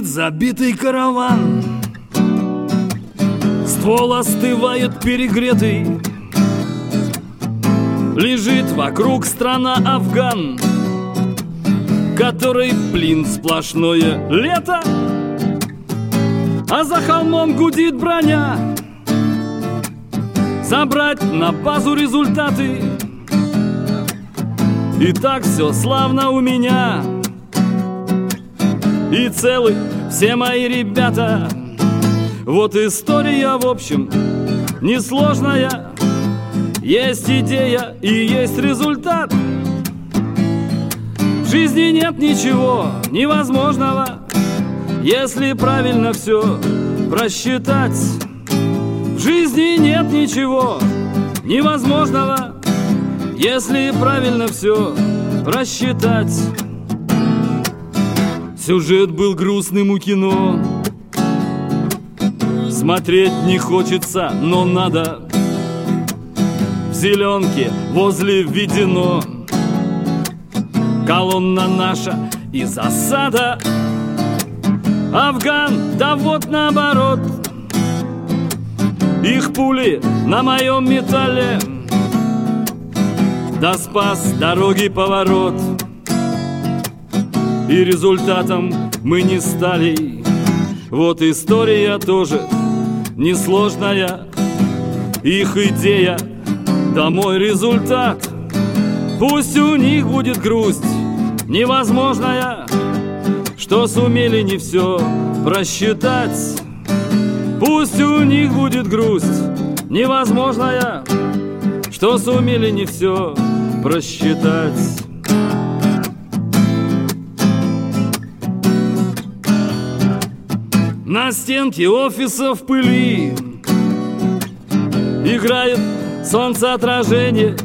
Дымит забитый караван, ствол остывает перегретый, лежит вокруг страна Афган, которой, блин, сплошное лето, а за холмом гудит броня. Собрать на базу результаты, и так все славно у меня. И целы все мои ребята. Вот история, в общем, несложная. Есть идея и есть результат. В жизни нет ничего невозможного, если правильно все просчитать. В жизни нет ничего невозможного, если правильно все просчитать. Сюжет был грустным у кино, смотреть не хочется, но надо. В зеленке возле введено колонна наша и засада. Афган, да вот наоборот, их пули на моем металле, да спас дороги поворот. И результатом мы не стали. Вот история тоже несложная. Их идея, да мой результат. Пусть у них будет грусть невозможная, что сумели не все просчитать. Пусть у них будет грусть невозможная, что сумели не все просчитать. На стенке офиса в пыли играет солнцеотражение,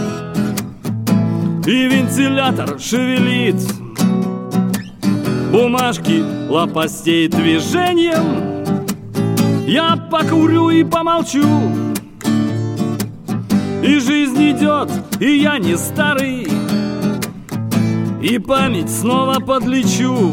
и вентилятор шевелит бумажки лопастей движением. Я покурю и помолчу, и жизнь идет, и я не старый, и память снова подлечу.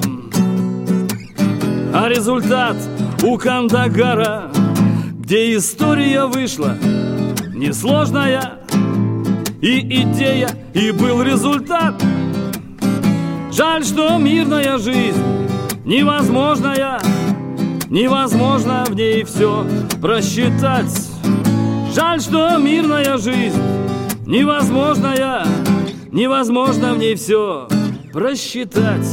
А результат у Кандагара, где история вышла несложная, и идея, и был результат. Жаль, что мирная жизнь невозможная, невозможно в ней все просчитать. Жаль, что мирная жизнь невозможная, невозможно в ней все просчитать.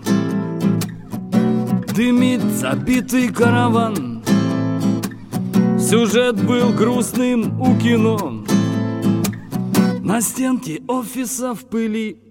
Дымит забитый караван, сюжет был грустным у кино. На стенке офиса в пыли